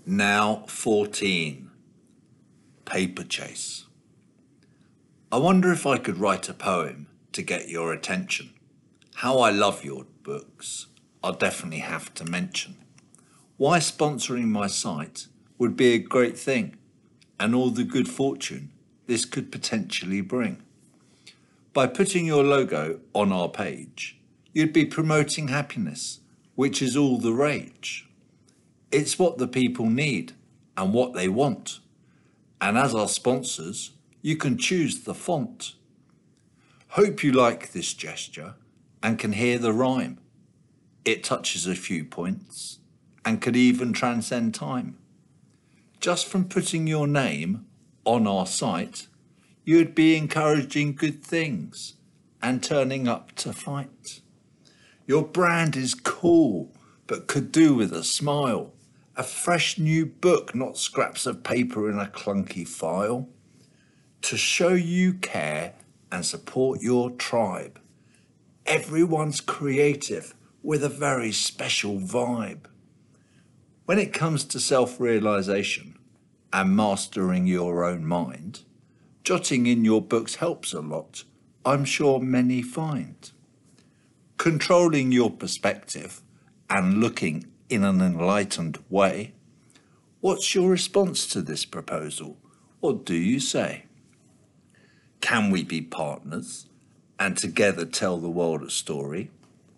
Now 14. Paper Chase. I wonder if I could write a poem to get your attention. How I love your books, I'll definitely have to mention. Why sponsoring my site would be a great thing, and all the good fortune this could potentially bring. By putting your logo on our page, you'd be promoting happiness, which is all the rage. It's what the people need and what they want. And as our sponsors, you can choose the font. Hope you like this gesture and can hear the rhyme. It touches a few points and could even transcend time. Just from putting your name on our site, you'd be encouraging good things and turning up to fight. Your brand is cool, but could do with a smile. A fresh new book, not scraps of paper in a clunky file. To show you care and support your tribe. Everyone's creative with a very special vibe. When it comes to self-realization and mastering your own mind, jotting in your books helps a lot, I'm sure many find. Controlling your perspective and looking in an enlightened way. What's your response to this proposal? What do you say? Can we be partners and together tell the world a story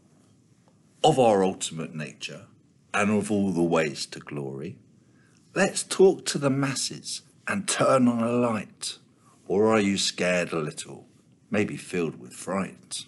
of our ultimate nature and of all the ways to glory? Let's talk to the masses and turn on a light. Or are you scared a little, maybe filled with fright?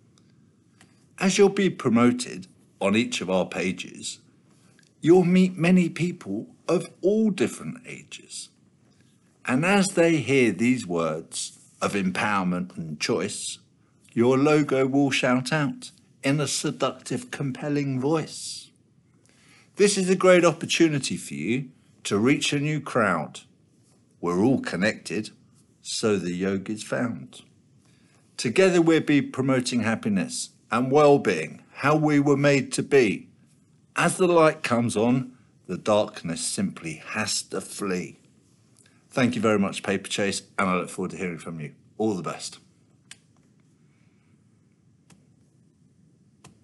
As you'll be promoted on each of our pages, you'll meet many people of all different ages. And as they hear these words of empowerment and choice, your logo will shout out in a seductive, compelling voice. This is a great opportunity for you to reach a new crowd. We're all connected, so the yoga is found. Together we'll be promoting happiness and well-being, how we were made to be. As the light comes on, the darkness simply has to flee. Thank you very much, Paper Chase, and I look forward to hearing from you. All the best.